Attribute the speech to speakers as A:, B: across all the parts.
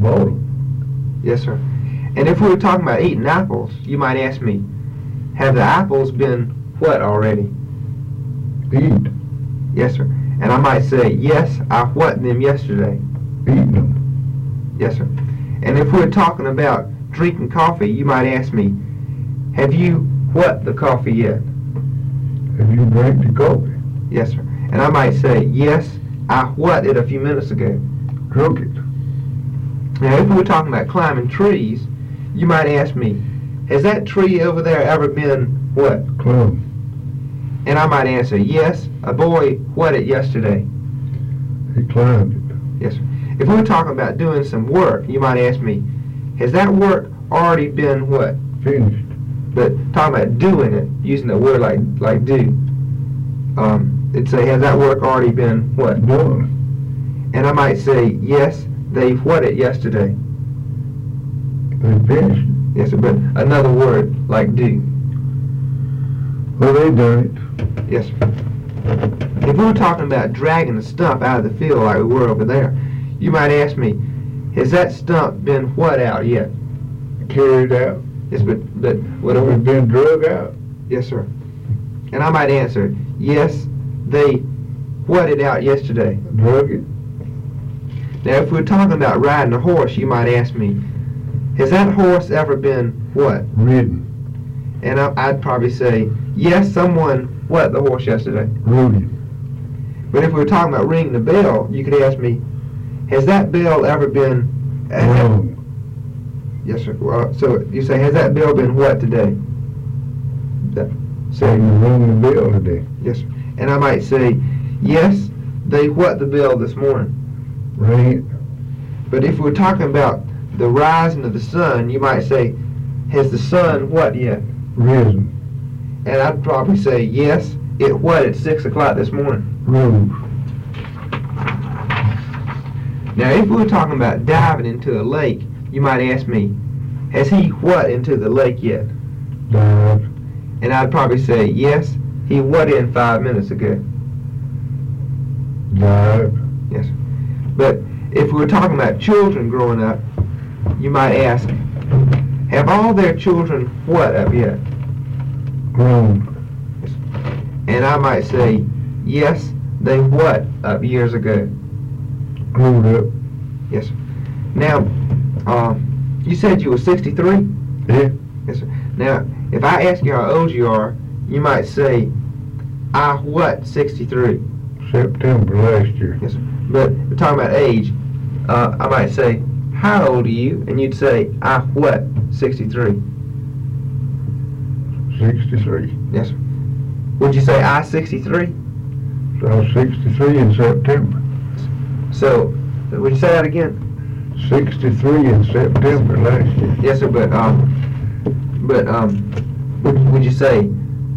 A: bought them.
B: Yes, sir. And if we were talking about eating apples, you might ask me, have the apples been what already?
A: Eat.
B: Yes, sir. And I might say, yes, I what them yesterday.
A: Eaten them.
B: Yes, sir. And if we're talking about drinking coffee, you might ask me, have you what the coffee yet?
A: Have you drank the coffee?
B: Yes, sir. And I might say, yes, I what it a few minutes ago.
A: Drunk it.
B: Now, if we were talking about climbing trees, you might ask me, has that tree over there ever been what?
A: Climbed.
B: And I might answer, yes, a boy what it yesterday.
A: He climbed it.
B: Yes, sir. If we were talking about doing some work, you might ask me, has that work already been what?
A: Finished.
B: But talking about doing it, using the word like do, it'd say, has that work already been what?
A: Done.
B: And I might say, yes, they what it yesterday.
A: They finished.
B: Yes, sir, but another word like do.
A: Well, they done it.
B: Yes, sir. If we were talking about dragging the stump out of the field like we were over there, you might ask me, has that stump been what out yet?
A: Carried out.
B: Yes, but
A: Would it have been drug out?
B: Yes, sir. And I might answer, yes, they what it out yesterday.
A: Drug it.
B: Now, if we're talking about riding a horse, you might ask me, has that horse ever been what?
A: Ridden.
B: And I'd probably say, yes, someone what the horse yesterday.
A: Rode it.
B: But if we were talking about ringing the bell, you could ask me, has that bell ever been...
A: Wrong.
B: Yes, sir. Well, so you say, has that bell been what today?
A: So you rung the bell today.
B: Yes, sir. And I might say, yes, they what the bell this morning.
A: Rang it.
B: But if we're talking about the rising of the sun, you might say, has the sun what yet?
A: Risen.
B: And I'd probably say, yes, it what at 6 o'clock this morning.
A: Rose.
B: Now, if we were talking about diving into a lake, you might ask me, has he what into the lake yet?
A: Dive.
B: And I'd probably say, yes, he what in 5 minutes ago.
A: Dive.
B: Yes. But if we were talking about children growing up, you might ask, have all their children what up yet?
A: Grown.
B: And I might say, yes, they what up years ago?
A: Growed up.
B: Yes, sir. Now, you said you were 63?
A: Yeah.
B: Yes, sir. Now, if I ask you how old you are, you might say, I what 63?
A: September last year.
B: Yes, sir. But we're talking about age. I might say, how old are you? And you'd say, I what 63?
A: 63.
B: Yes, sir. Would you say I 63?
A: So I was 63 in September.
B: So, would you say that again?
A: 63 in September last year.
B: Yes, sir. But would you say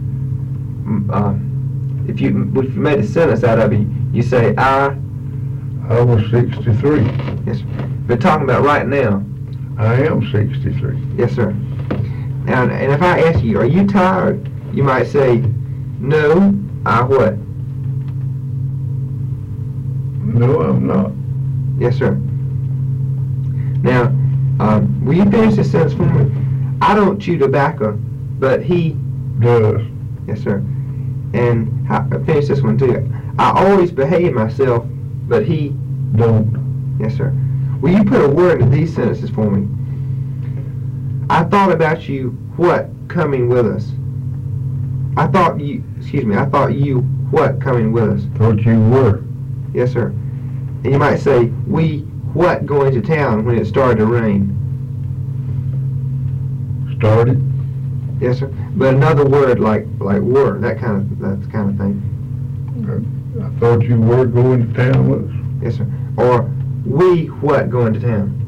B: if you made a sentence out of it, you say I
A: was 63.
B: Yes, sir. But talking about right now.
A: I am 63.
B: Yes, sir. And if I ask you, are you tired? You might say, no, I what?
A: No, I'm not.
B: Yes, sir. Now, will you finish this sentence for me? I don't chew tobacco, but he
A: Does.
B: Yes, sir. And finish this one too. I always behave myself, but he
A: Don't.
B: Yes, sir. Will you put a word in these sentences for me? I thought about you, what, coming with us? I thought you, what, coming with us?
A: Thought you were.
B: Yes, sir. And you might say, we, what, going to town when it started to rain?
A: Started.
B: Yes, sir. But another word like were, that kind of thing.
A: I thought you were going to town with us.
B: Yes, sir. Or we, what, going to town?